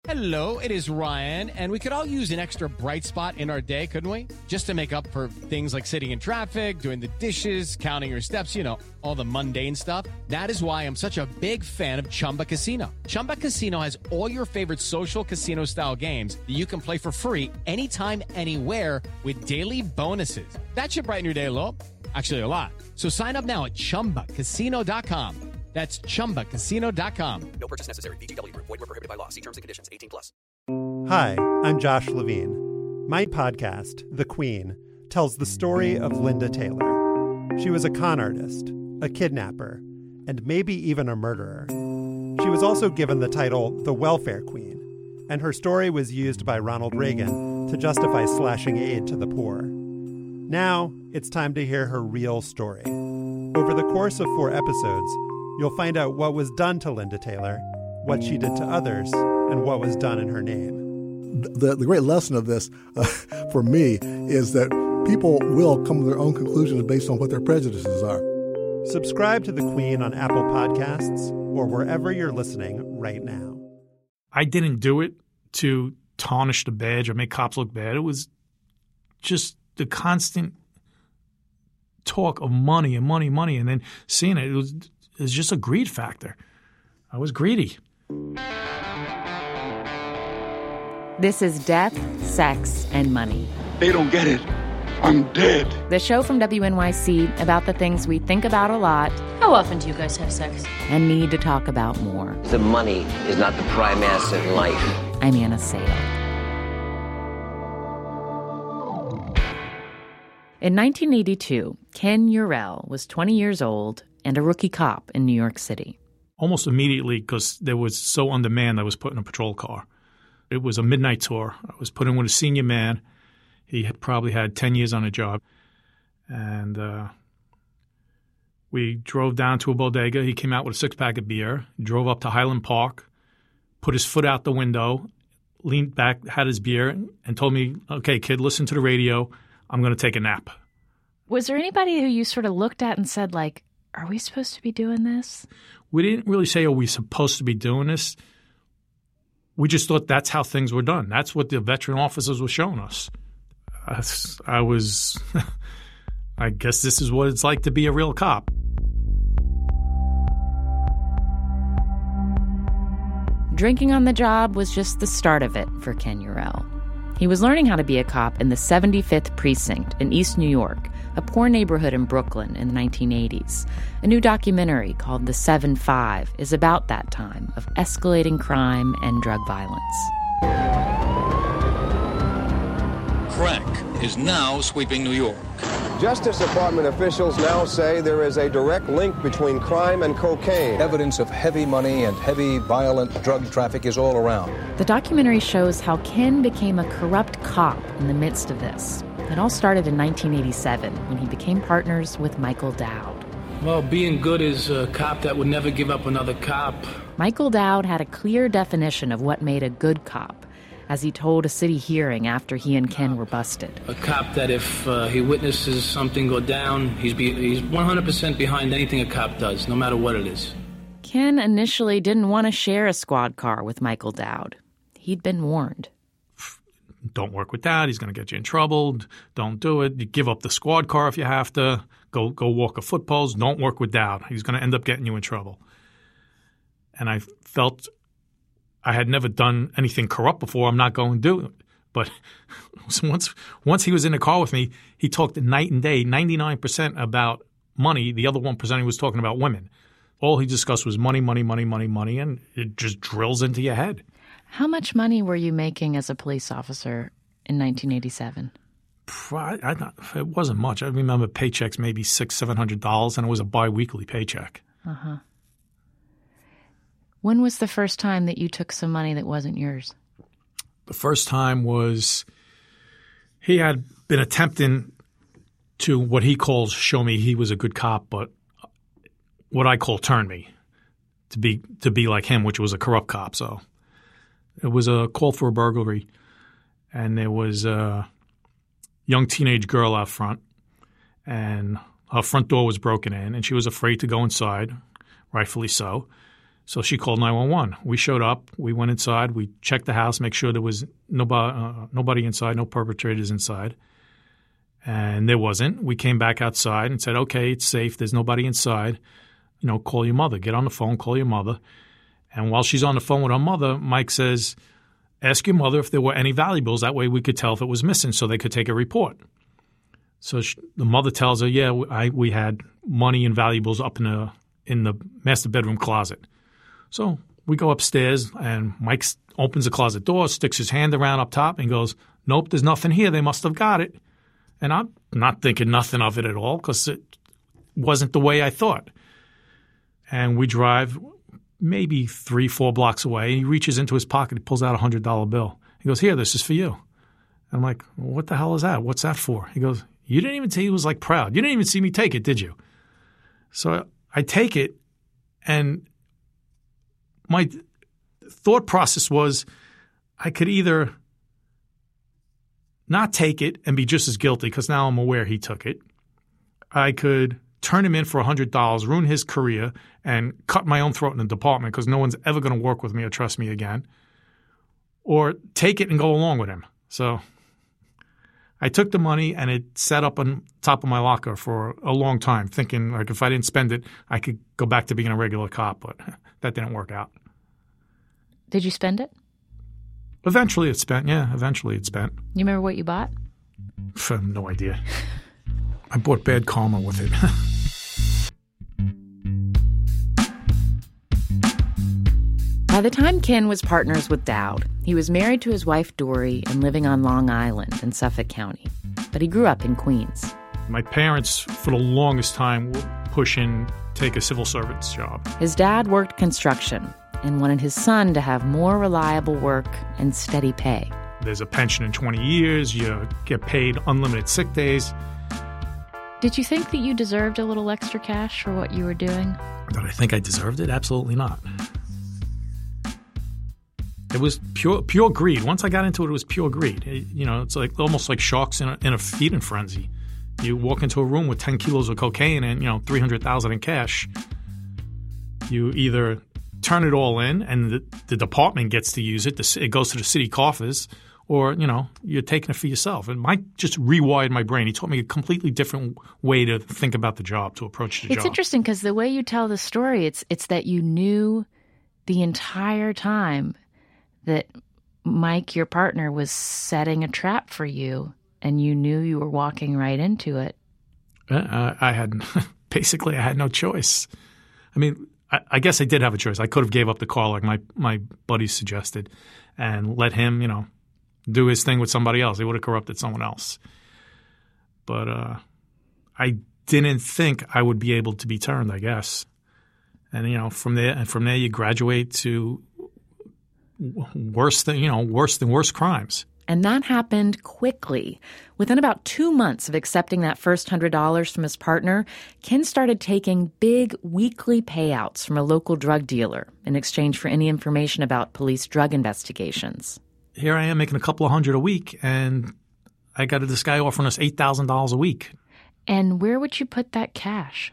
Hello, it is Ryan, and we could all use an extra bright spot in our day, couldn't we? Just to make up for things like sitting in traffic, doing the dishes, counting your steps, all the mundane stuff. That is why I'm such a big fan of Chumba Casino. Chumba Casino has all your favorite social casino-style games that you can play for free anytime, anywhere with daily bonuses. That should brighten your day a little. Actually, a lot. So sign up now at ChumbaCasino.com. That's ChumbaCasino.com. No purchase necessary. VGW Group. Void where prohibited by law. See terms and conditions. 18+. Hi, I'm Josh Levine. My podcast, The Queen, tells the story of Linda Taylor. She was a con artist, a kidnapper, and maybe even a murderer. She was also given the title the Welfare Queen, and her story was used by Ronald Reagan to justify slashing aid to the poor. Now, it's time to hear her real story. Over the course of 4 episodes, you'll find out what was done to Linda Taylor, what she did to others, and what was done in her name. The great lesson of this, for me, is that people will come to their own conclusions based on what their prejudices are. Subscribe to The Queen on Apple Podcasts or wherever you're listening right now. I didn't do it to tarnish the badge or make cops look bad. It was just the constant talk of money and money, money, and then seeing it, it was just a greed factor. I was greedy. This is Death, Sex, and Money. They don't get it. I'm dead. The show from WNYC about the things we think about a lot. How often do you guys have sex? And need to talk about more. The money is not the prime asset in life. I'm Anna Sale. In 1982, Ken Urell was 20 years old and a rookie cop in New York City. Almost immediately, because there was so on demand, I was put in a patrol car. It was a midnight tour. I was put in with a senior man. He had probably had 10 years on the job. And we drove down to a bodega. He came out with a 6-pack of beer, drove up to Highland Park, put his foot out the window, leaned back, had his beer, and told me, okay, kid, listen to the radio. I'm going to take a nap. Was there anybody who you sort of looked at and said, like, are we supposed to be doing this? We didn't really say, are we supposed to be doing this? We just thought that's how things were done. That's what the veteran officers were showing us. I guess this is what it's like to be a real cop. Drinking on the job was just the start of it for Ken Urell. He was learning how to be a cop in the 75th Precinct in East New York, a poor neighborhood in Brooklyn in the 1980s. A new documentary called The 7-5 is about that time of escalating crime and drug violence. Crack is now sweeping New York. Justice Department officials now say there is a direct link between crime and cocaine. Evidence of heavy money and heavy violent drug traffic is all around. The documentary shows how Ken became a corrupt cop in the midst of this. It all started in 1987 when he became partners with Michael Dowd. Well, being good is a cop that would never give up another cop. Michael Dowd had a clear definition of what made a good cop, as he told a city hearing after he and Ken were busted. A cop that if he witnesses something go down, he's 100% behind anything a cop does, no matter what it is. Ken initially didn't want to share a squad car with Michael Dowd. He'd been warned. Don't work with that. He's going to get you in trouble. Don't do it. You give up the squad car if you have to. Go walk a footpost. Don't work with Dowd. He's going to end up getting you in trouble. And I felt I had never done anything corrupt before. I'm not going to do it. But once he was in the car with me, he talked night and day, 99% about money. The other 1% he was talking about women. All he discussed was money, money, money, money, money, and it just drills into your head. How much money were you making as a police officer in 1987? It wasn't much. I remember paychecks maybe $600-$700, and it was a biweekly paycheck. Uh-huh. When was the first time that you took some money that wasn't yours? The first time was he had been attempting to what he calls show me he was a good cop, but what I call turn me to be like him, which was a corrupt cop. So it was a call for a burglary, and there was a young teenage girl out front, and her front door was broken in, and she was afraid to go inside, rightfully so. So she called 911. We showed up. We went inside. We checked the house, make sure there was nobody inside, no perpetrators inside. And there wasn't. We came back outside and said, okay, it's safe. There's nobody inside. Call your mother. Get on the phone, call your mother. And while she's on the phone with her mother, Mike says, ask your mother if there were any valuables. That way we could tell if it was missing so they could take a report. So the mother tells her, yeah, we had money and valuables up in the master bedroom closet. So we go upstairs, and Mike opens the closet door, sticks his hand around up top, and goes, nope, there's nothing here. They must have got it. And I'm not thinking nothing of it at all because it wasn't the way I thought. And we drive maybe 3-4 blocks away. He reaches into his pocket. He pulls out a $100 bill. He goes, here, this is for you. And I'm like, what the hell is that? What's that for? He goes, you didn't even see. He was like proud. You didn't even see me take it, did you? So I take it, and my thought process was I could either not take it and be just as guilty because now I'm aware he took it. I could turn him in for $100, ruin his career, and cut my own throat in the department because no one's ever going to work with me or trust me again, or take it and go along with him. So I took the money, and it sat up on top of my locker for a long time, thinking like if I didn't spend it, I could go back to being a regular cop, but that didn't work out. Did you spend it? Eventually it's spent, yeah. Eventually it's spent. You remember what you bought? I have no idea. I bought bad karma with it. By the time Ken was partners with Dowd, he was married to his wife Dory and living on Long Island in Suffolk County. But he grew up in Queens. My parents, for the longest time, would push in, take a civil servant's job. His dad worked construction and wanted his son to have more reliable work and steady pay. There's a pension in 20 years. You get paid unlimited sick days. Did you think that you deserved a little extra cash for what you were doing? Did I think I deserved it? Absolutely not. It was pure greed. Once I got into it, it was pure greed. It's like almost like sharks in a feeding frenzy. You walk into a room with 10 kilos of cocaine and $300,000 in cash. You either turn it all in, and the department gets to use it. It goes to the city coffers, or you're taking it for yourself. And Mike just rewired my brain. He taught me a completely different way to think about the job, to approach the job. It's interesting because the way you tell the story, it's that you knew the entire time that Mike, your partner, was setting a trap for you, and you knew you were walking right into it. I had no choice. I mean, I guess I did have a choice. I could have gave up the car like my buddies suggested and let him, do his thing with somebody else. He would have corrupted someone else. But I didn't think I would be able to be turned, I guess. And, from there you graduate to worse than worse crimes. And that happened quickly. Within about 2 months of accepting that first $100 from his partner, Ken started taking big weekly payouts from a local drug dealer in exchange for any information about police drug investigations. Here I am making a couple of $100 a week, and I got this guy offering us $8,000 a week. And where would you put that cash?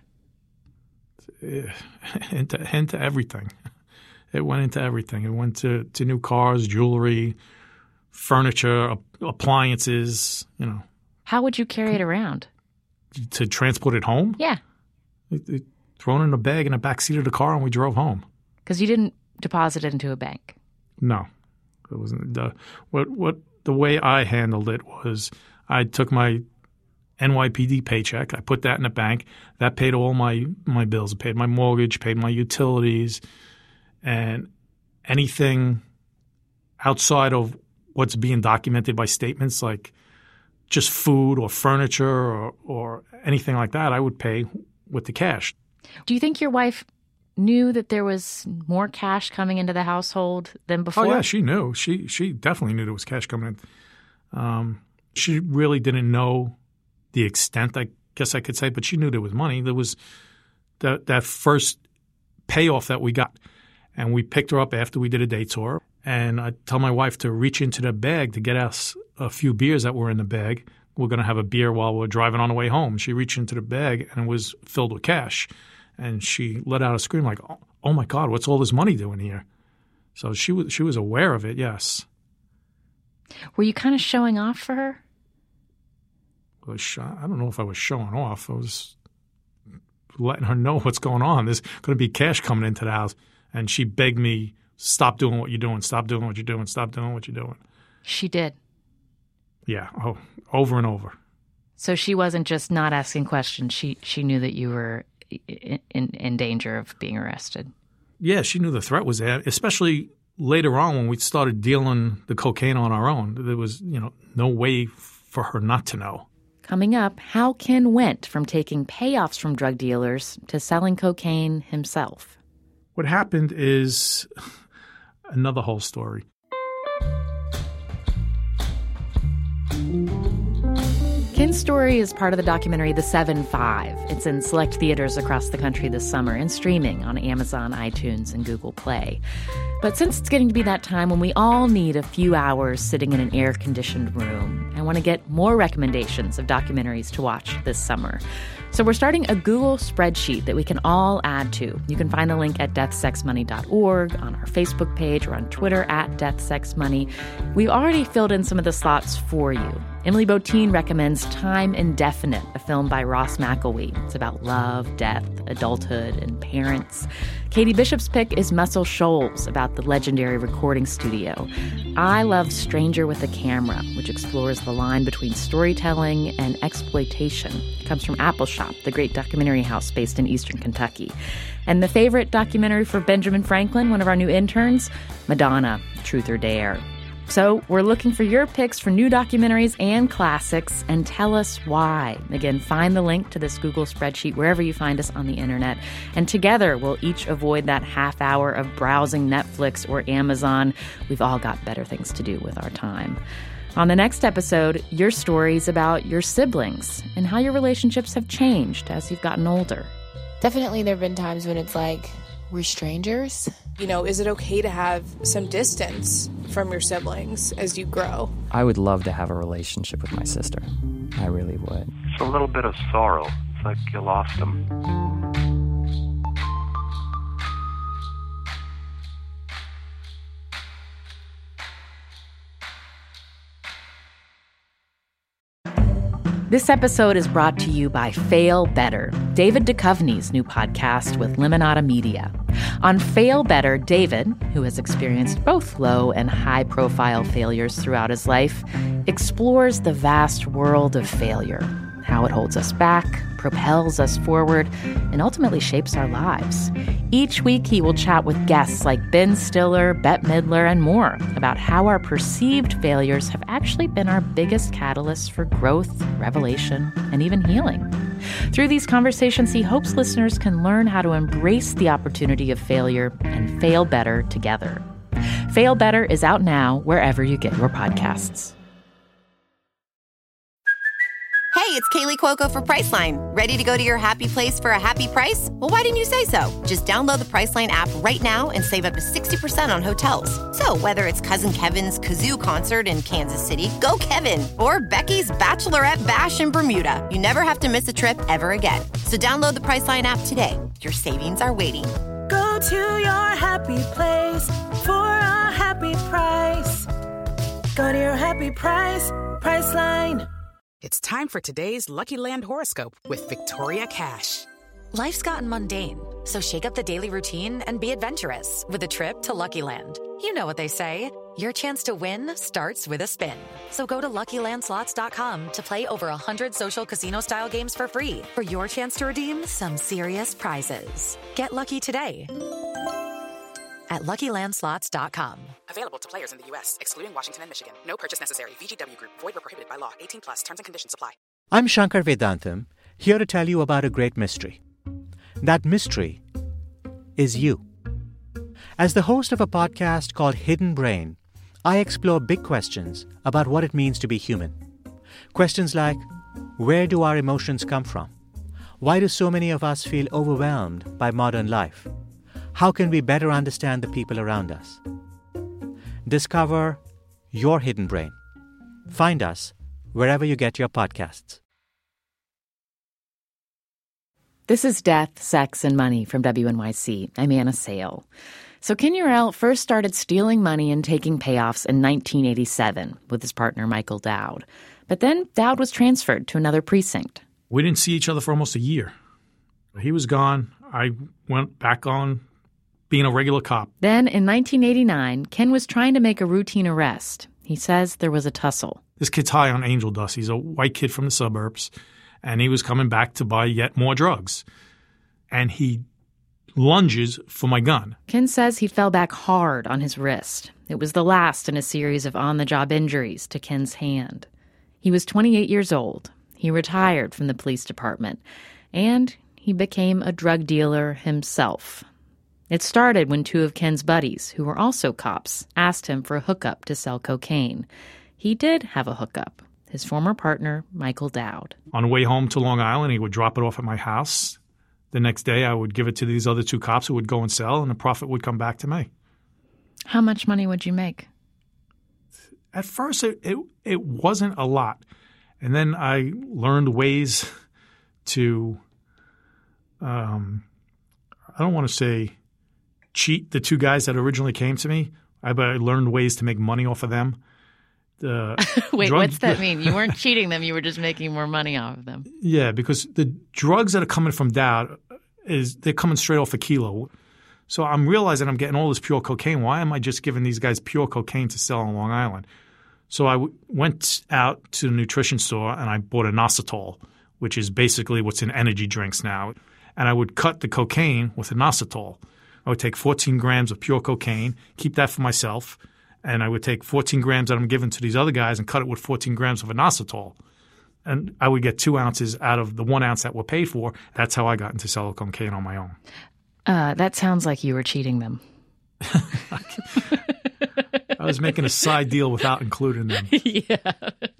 Into everything. It went into everything. It went to new cars, jewelry, furniture, appliances, How would you carry it around? To transport it home? Yeah. Thrown in a bag in the back seat of the car, and we drove home. Because you didn't deposit it into a bank? No. It wasn't. The way I handled it was I took my NYPD paycheck. I put that in the bank. That paid all my bills. It paid my mortgage, paid my utilities, and anything outside of what's being documented by statements, like just food or furniture or anything like that, I would pay with the cash. Do you think your wife knew that there was more cash coming into the household than before? Oh, yeah, she knew. She definitely knew there was cash coming in. She really didn't know the extent, I guess I could say, but she knew there was money. There was that first payoff that we got, and we picked her up after we did a day tour. And I tell my wife to reach into the bag to get us a few beers that were in the bag. We're going to have a beer while we're driving on the way home. She reached into the bag, and it was filled with cash. And she let out a scream like, oh my God, what's all this money doing here? So she was aware of it, yes. Were you kind of showing off for her? I don't know if I was showing off. I was letting her know what's going on. There's going to be cash coming into the house. And she begged me, stop doing what you're doing, stop doing what you're doing, stop doing what you're doing. She did? Yeah, over and over. So she wasn't just not asking questions. She knew that you were in danger of being arrested. Yeah, she knew the threat was there, especially later on when we started dealing the cocaine on our own. There was, no way for her not to know. Coming up, how Ken went from taking payoffs from drug dealers to selling cocaine himself. What happened is another whole story. Ken's story is part of the documentary The 7-5. It's in select theaters across the country this summer and streaming on Amazon, iTunes, and Google Play. But since it's getting to be that time when we all need a few hours sitting in an air-conditioned room, I want to get more recommendations of documentaries to watch this summer. So we're starting a Google spreadsheet that we can all add to. You can find the link at deathsexmoney.org, on our Facebook page, or on Twitter at deathsexmoney. We've already filled in some of the slots for you. Emily Botein recommends Time Indefinite, a film by Ross McElwee. It's about love, death, adulthood, and parents. Katie Bishop's pick is Muscle Shoals, about the legendary recording studio. I love Stranger with a Camera, which explores the line between storytelling and exploitation. It comes from Appleshop, the great documentary house based in eastern Kentucky. And the favorite documentary for Benjamin Franklin, one of our new interns, Madonna, Truth or Dare. So we're looking for your picks for new documentaries and classics, and tell us why. Again, find the link to this Google spreadsheet wherever you find us on the internet. And together, we'll each avoid that half hour of browsing Netflix or Amazon. We've all got better things to do with our time. On the next episode, your stories about your siblings and how your relationships have changed as you've gotten older. Definitely there have been times when it's like, we're strangers. Is it okay to have some distance from your siblings as you grow? I would love to have a relationship with my sister. I really would. It's a little bit of sorrow. It's like you lost them. This episode is brought to you by Fail Better, David Duchovny's new podcast with Limonada Media. On Fail Better, David, who has experienced both low and high-profile failures throughout his life, explores the vast world of failure, how it holds us back, propels us forward, and ultimately shapes our lives. Each week, he will chat with guests like Ben Stiller, Bette Midler, and more about how our perceived failures have actually been our biggest catalysts for growth, revelation, and even healing. Through these conversations, he hopes listeners can learn how to embrace the opportunity of failure and fail better together. Fail Better is out now wherever you get your podcasts. Hey, it's Kaylee Cuoco for Priceline. Ready to go to your happy place for a happy price? Well, why didn't you say so? Just download the Priceline app right now and save up to 60% on hotels. So whether it's Cousin Kevin's Kazoo Concert in Kansas City, go Kevin, or Becky's Bachelorette Bash in Bermuda, you never have to miss a trip ever again. So download the Priceline app today. Your savings are waiting. Go to your happy place for a happy price. Go to your happy price, Priceline. It's time for today's Lucky Land horoscope with Victoria Cash. Life's gotten mundane, so shake up the daily routine and be adventurous with a trip to Lucky Land. You know what they say, your chance to win starts with a spin. So go to LuckyLandSlots.com to play over 100 social casino-style games for free for your chance to redeem some serious prizes. Get lucky today at LuckyLandSlots.com. Available to players in the U.S., excluding Washington and Michigan. No purchase necessary. VGW Group. Void where prohibited by law. 18+. Terms and conditions apply. I'm Shankar Vedantam, here to tell you about a great mystery. That mystery is you. As the host of a podcast called Hidden Brain, I explore big questions about what it means to be human. Questions like, where do our emotions come from? Why do so many of us feel overwhelmed by modern life? How can we better understand the people around us? Discover your hidden brain. Find us wherever you get your podcasts. This is Death, Sex, and Money from WNYC. I'm Anna Sale. So Ken Urell first started stealing money and taking payoffs in 1987 with his partner Michael Dowd. But then Dowd was transferred to another precinct. We didn't see each other for almost a year. He was gone. I went back on being a regular cop. Then in 1989, Ken was trying to make a routine arrest. He says there was a tussle. This kid's high on angel dust. He's a white kid from the suburbs, and he was coming back to buy yet more drugs. And he lunges for my gun. Ken says he fell back hard on his wrist. It was the last in a series of on-the-job injuries to Ken's hand. He was 28 years old. He retired from the police department, and he became a drug dealer himself. It started when two of Ken's buddies, who were also cops, asked him for a hookup to sell cocaine. He did have a hookup. His former partner, Michael Dowd. On the way home to Long Island, he would drop it off at my house. The next day, I would give it to these other two cops who would go and sell, and the profit would come back to me. How much money would you make? At first, it wasn't a lot. And then I learned ways to, I don't want to say cheat the two guys that originally came to me. I learned ways to make money off of them. Wait, what's that mean? You weren't cheating them. You were just making more money off of them. Yeah, because the drugs that are coming from Dowd, they're coming straight off a kilo. So I'm realizing I'm getting all this pure cocaine. Why am I just giving these guys pure cocaine to sell on Long Island? So I went out to the nutrition store and I bought a inositol, which is basically what's in energy drinks now. And I would cut the cocaine with a inositol. I would take 14 grams of pure cocaine, keep that for myself, and I would take 14 grams that I'm giving to these other guys and cut it with 14 grams of inositol. And I would get 2 ounces out of the 1 ounce that were paid for. That's how I got into selling cocaine on my own. That sounds like you were cheating them. I was making a side deal without including them. Yeah.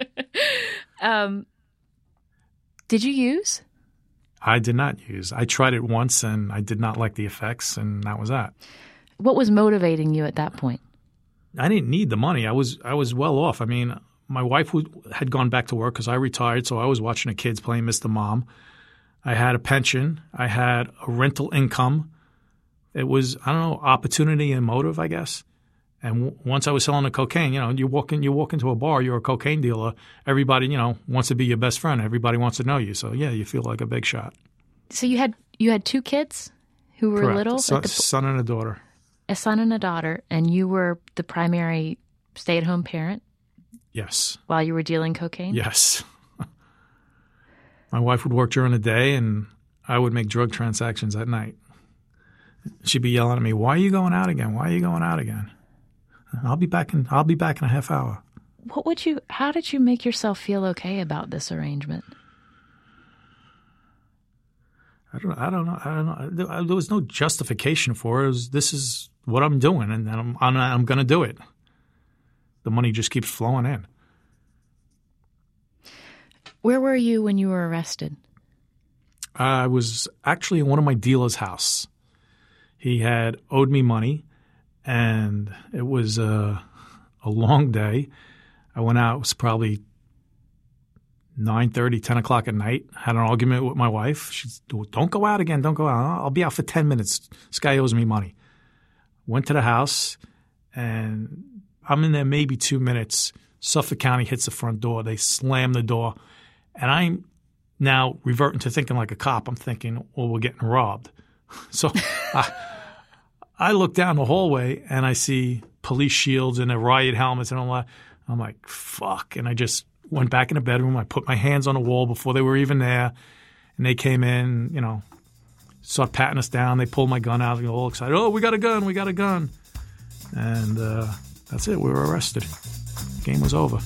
Did you use? I did not use. I tried it once and I did not like the effects, and that was that. What was motivating you at that point? I didn't need the money. I was well off. I mean, my wife had gone back to work because I retired, so I was watching the kids playing Mr. Mom. I had a pension. I had a rental income. It was, I don't know, opportunity and motive, I guess. And once I was selling the cocaine, you walk into a bar, you're a cocaine dealer. Everybody, wants to be your best friend. Everybody wants to know you. So yeah, you feel like a big shot. So you had 2 kids who were Correct. little? Son and a daughter. A son and a daughter, and you were the primary stay-at-home parent? Yes. While you were dealing cocaine? Yes. My wife would work during the day, and I would make drug transactions at night. She'd be yelling at me, "Why are you going out again? Why are you going out again?" I'll be back in a half hour. How did you make yourself feel okay about this arrangement? I don't know. There was no justification for it. This is what I'm doing, and I'm going to do it. The money just keeps flowing in. Where were you when you were arrested? I was actually in one of my dealer's house. He had owed me money, and it was a long day. I went out. It was probably 9:30, 10 o'clock at night. Had an argument with my wife. She said, "Don't go out again. Don't go out. I'll be out for 10 minutes. This guy owes me money." Went to the house, and I'm in there maybe 2 minutes. Suffolk County hits the front door. They slam the door. And I'm now reverting to thinking like a cop. I'm thinking, well, we're getting robbed. So I look down the hallway, and I see police shields and their riot helmets and all that. I'm like, fuck. And I just went back in the bedroom. I put my hands on the wall before they were even there. And they came in, start patting us down. They pulled my gun out. They were all excited. "Oh, we got a gun. We got a gun." And that's it. We were arrested. Game was over.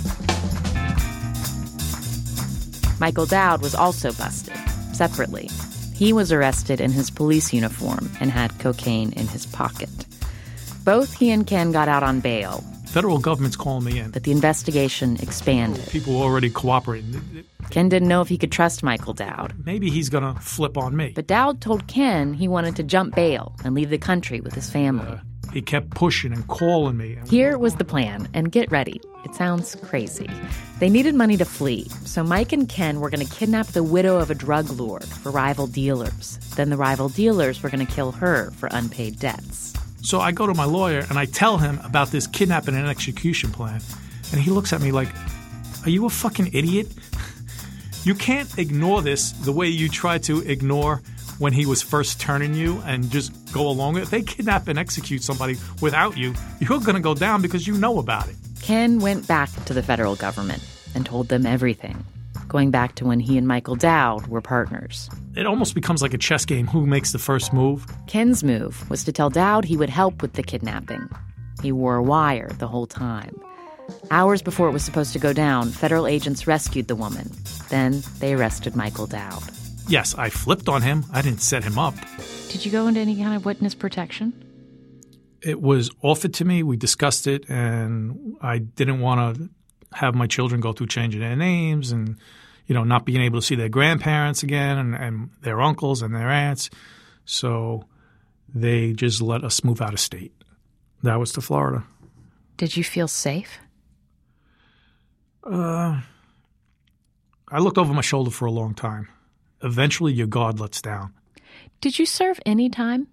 Michael Dowd was also busted, separately. He was arrested in his police uniform and had cocaine in his pocket. Both he and Ken got out on bail. Federal government's calling me in. But the investigation expanded. People were already cooperating. Ken didn't know if he could trust Michael Dowd. Maybe he's going to flip on me. But Dowd told Ken he wanted to jump bail and leave the country with his family. he kept pushing and calling me. Here was the plan, and get ready. It sounds crazy. They needed money to flee, so Mike and Ken were going to kidnap the widow of a drug lord for rival dealers. Then the rival dealers were going to kill her for unpaid debts. So I go to my lawyer and I tell him about this kidnapping and execution plan. And he looks at me like, are you a fucking idiot? You can't ignore this the way you tried to ignore when he was first turning you and just go along with it. If they kidnap and execute somebody without you, you're going to go down because you know about it. Ken went back to the federal government and told them everything, going back to when he and Michael Dowd were partners. It almost becomes like a chess game, who makes the first move. Ken's move was to tell Dowd he would help with the kidnapping. He wore a wire the whole time. Hours before it was supposed to go down, federal agents rescued the woman. Then they arrested Michael Dowd. Yes, I flipped on him. I didn't set him up. Did you go into any kind of witness protection? It was offered to me. We discussed it, and I didn't want to have my children go through changing their names and, not being able to see their grandparents again and their uncles and their aunts. So they just let us move out of state. That was to Florida. Did you feel safe? I looked over my shoulder for a long time. Eventually, your guard lets down. Did you serve any time?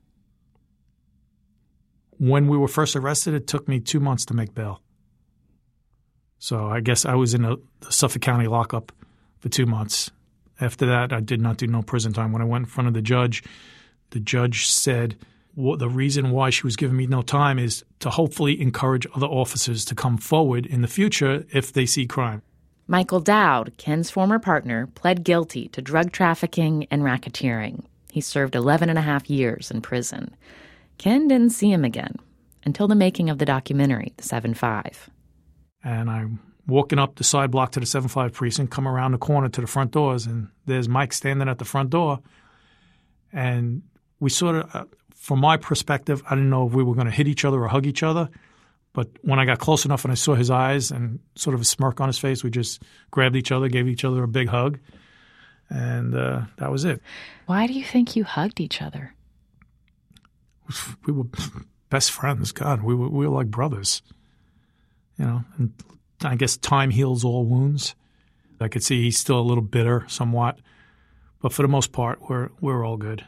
When we were first arrested, it took me 2 months to make bail. So I guess I was in the Suffolk County lockup for 2 months. After that, I did not do no prison time. When I went in front of the judge said the reason why she was giving me no time is to hopefully encourage other officers to come forward in the future if they see crime. Michael Dowd, Ken's former partner, pled guilty to drug trafficking and racketeering. He served 11 and a half years in prison. Ken didn't see him again until the making of the documentary, The 7-5. And I'm walking up the side block to the 7-5 precinct, come around the corner to the front doors, and there's Mike standing at the front door. And we sort of, from my perspective, I didn't know if we were going to hit each other or hug each other. But when I got close enough and I saw his eyes and sort of a smirk on his face, we just grabbed each other, gave each other a big hug. And that was it. Why do you think you hugged each other? We were best friends. God, we were like brothers. And I guess time heals all wounds. I could see he's still a little bitter somewhat. But for the most part, we're all good.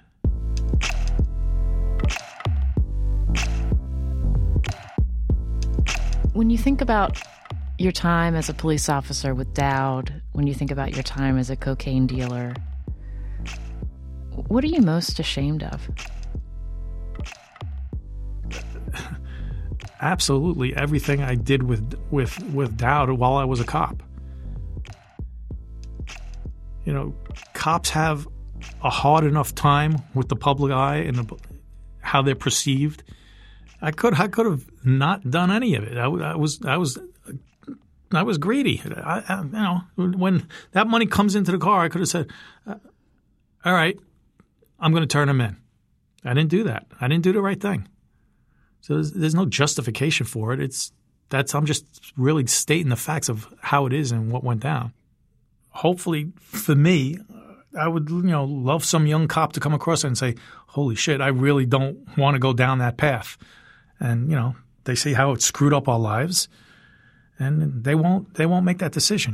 When you think about your time as a police officer with Dowd, when you think about your time as a cocaine dealer, what are you most ashamed of? Absolutely everything I did with Dowd while I was a cop. Cops have a hard enough time with the public eye and how they're perceived. I could have not done any of it. I was greedy. When that money comes into the car, I could have said, "All right, I'm going to turn him in." I didn't do that. I didn't do the right thing. So there's no justification for it. I'm just really stating the facts of how it is and what went down. Hopefully, for me, I would love some young cop to come across and say, "Holy shit, I really don't want to go down that path." And they see how it screwed up our lives, and they won't make that decision.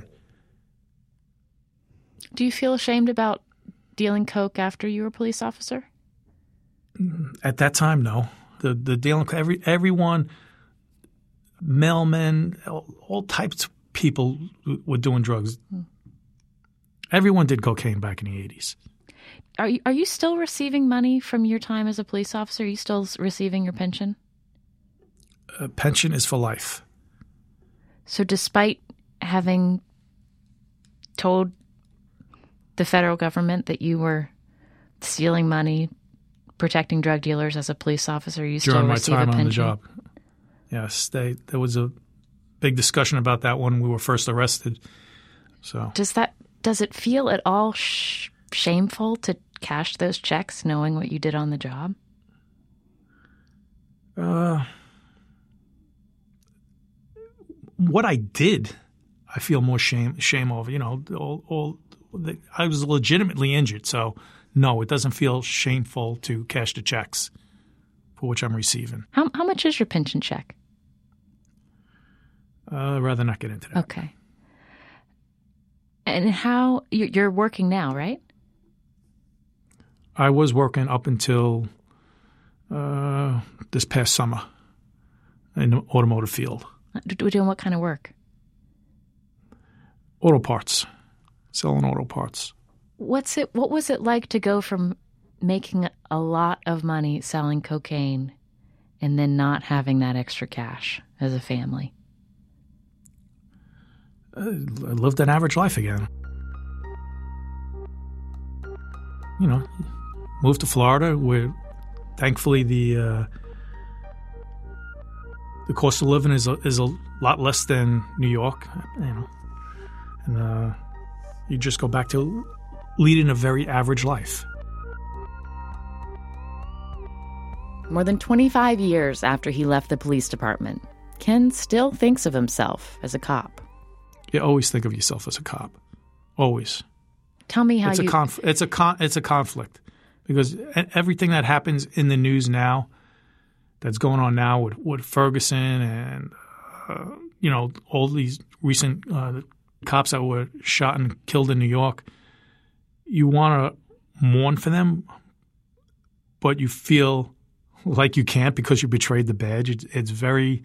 Do you feel ashamed about dealing coke after you were a police officer? At that time, no. The dealing everyone, mailmen, all types of people were doing drugs. Everyone did cocaine back in the 80s. Are you still receiving money from your time as a police officer? Are you still receiving your pension? Pension is for life. So despite having told the federal government that you were stealing money, protecting drug dealers as a police officer, you still receive a pension? During my time on the job. Yes, there was a big discussion about that when we were first arrested. So does it feel at all shameful to cash those checks knowing what you did on the job? What I did, I feel more shame over. I was legitimately injured, so no, it doesn't feel shameful to cash the checks. for which I'm receiving. How much is your pension check? I'd rather not get into that. Okay. And how you're working now, right? I was working up until this past summer in the automotive field. Doing what kind of work? Auto parts, selling auto parts. What was it like to go from making a lot of money selling cocaine and then not having that extra cash as a family? I lived an average life again. You know, moved to Florida, where thankfully the cost of living is a lot less than New York. You know, and you just go back to leading a very average life. More than 25 years after he left the police department, Ken still thinks of himself as a cop. You always think of yourself as a cop. Always. Tell me how it's a conflict, because everything that happens in the news now, that's going on now with Ferguson and you know, all these recent cops that were shot and killed in New York, you want to mourn for them, but you feel like you can't because you betrayed the badge. It's very,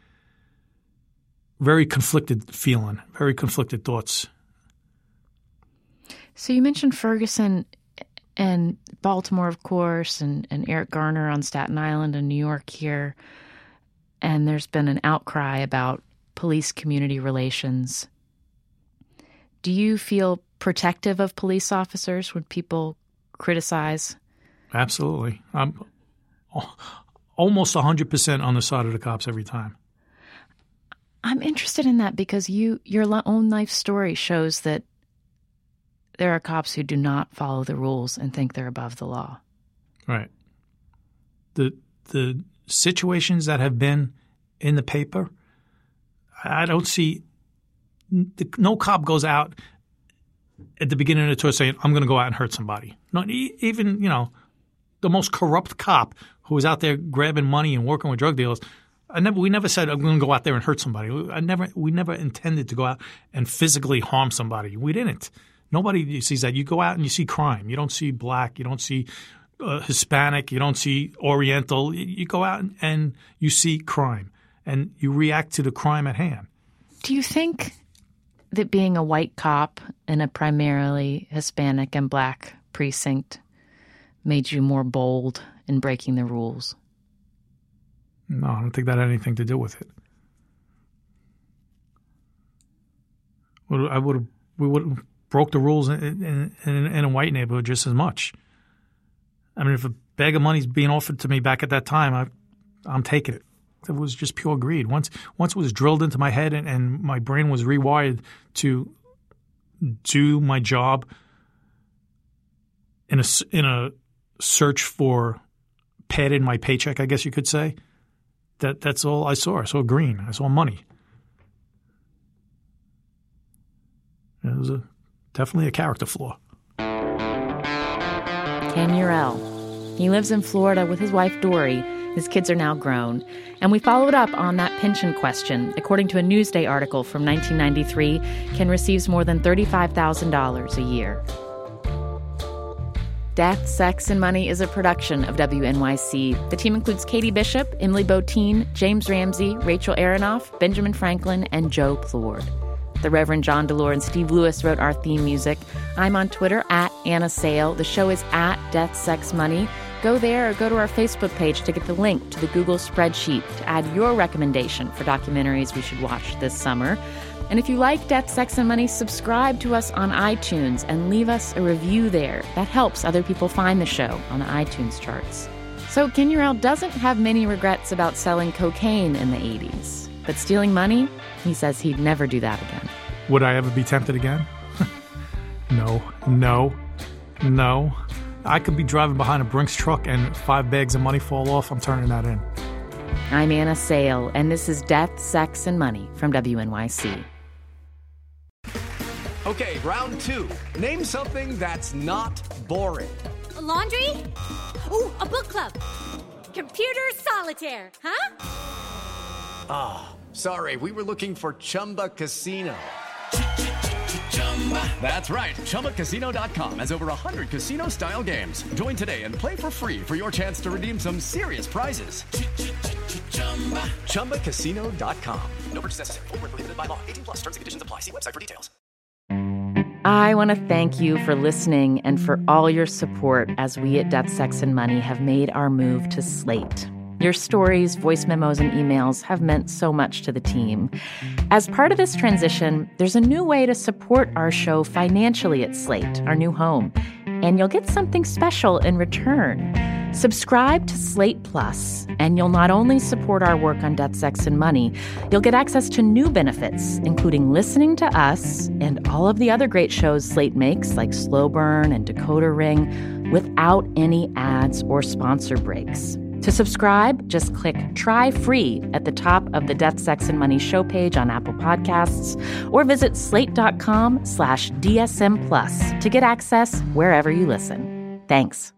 very conflicted feeling, very conflicted thoughts. So you mentioned Ferguson and Baltimore, of course, and Eric Garner on Staten Island and New York here. And there's been an outcry about police-community relations. Do you feel protective of police officers when people criticize? Absolutely. I'm almost 100% on the side of the cops every time. I'm interested in that because your own life story shows that there are cops who do not follow the rules and think they're above the law. Right. The situations that have been in the paper, I don't see no cop goes out at the beginning of the tour saying, I'm going to go out and hurt somebody. Not even, you know, the most corrupt cop who was out there grabbing money and working with drug dealers. We never said I'm going to go out there and hurt somebody. We never intended to go out and physically harm somebody. We didn't. Nobody sees that. You go out and you see crime. You don't see black. You don't see Hispanic. You don't see Oriental. You go out and you see crime, and you react to the crime at hand. Do you think that being a white cop in a primarily Hispanic and black precinct made you more bold in breaking the rules? No, I don't think that had anything to do with it. We would have broke the rules in a white neighborhood just as much. I mean, if a bag of money's being offered to me back at that time, I'm taking it. It was just pure greed. Once it was drilled into my head and my brain was rewired to do my job in a search for padding my paycheck, I guess you could say. That's all I saw. I saw green. I saw money. It was definitely a character flaw. Ken Urell. He lives in Florida with his wife, Dory. His kids are now grown. And we followed up on that pension question. According to a Newsday article from 1993, Ken receives more than $35,000 a year. Death, Sex, and Money is a production of WNYC. The team includes Katie Bishop, Emily Botine, James Ramsey, Rachel Aronoff, Benjamin Franklin, and Joe Plourde. The Reverend John DeLore and Steve Lewis wrote our theme music. I'm on Twitter @Anna Sale. The show is @Death, Sex, Money. Go there or go to our Facebook page to get the link to the Google spreadsheet to add your recommendation for documentaries we should watch this summer. And if you like Death, Sex, and Money, subscribe to us on iTunes and leave us a review there. That helps other people find the show on the iTunes charts. So Ken Urell doesn't have many regrets about selling cocaine in the 80s. But stealing money, he says he'd never do that again. Would I ever be tempted again? No. I could be driving behind a Brinks truck and 5 bags of money fall off. I'm turning that in. I'm Anna Sale, and this is Death, Sex, and Money from WNYC. Okay, round 2. Name something that's not boring. A laundry? Ooh, a book club. Computer solitaire, huh? Ah, oh, sorry. We were looking for Chumba Casino. That's right. ChumbaCasino.com has over 100 casino-style games. Join today and play for free for your chance to redeem some serious prizes. ChumbaCasino.com. No purchase necessary. Void where prohibited by law. 18+. Terms and conditions apply. See website for details. I want to thank you for listening and for all your support as we at Death, Sex, and Money have made our move to Slate. Your stories, voice memos, and emails have meant so much to the team. As part of this transition, there's a new way to support our show financially at Slate, our new home, and you'll get something special in return. Subscribe to Slate Plus, and you'll not only support our work on Death, Sex, and Money, you'll get access to new benefits, including listening to us and all of the other great shows Slate makes, like Slow Burn and Decoder Ring, without any ads or sponsor breaks. To subscribe, just click Try Free at the top of the Death, Sex, and Money show page on Apple Podcasts, or visit slate.com/DSM Plus to get access wherever you listen. Thanks.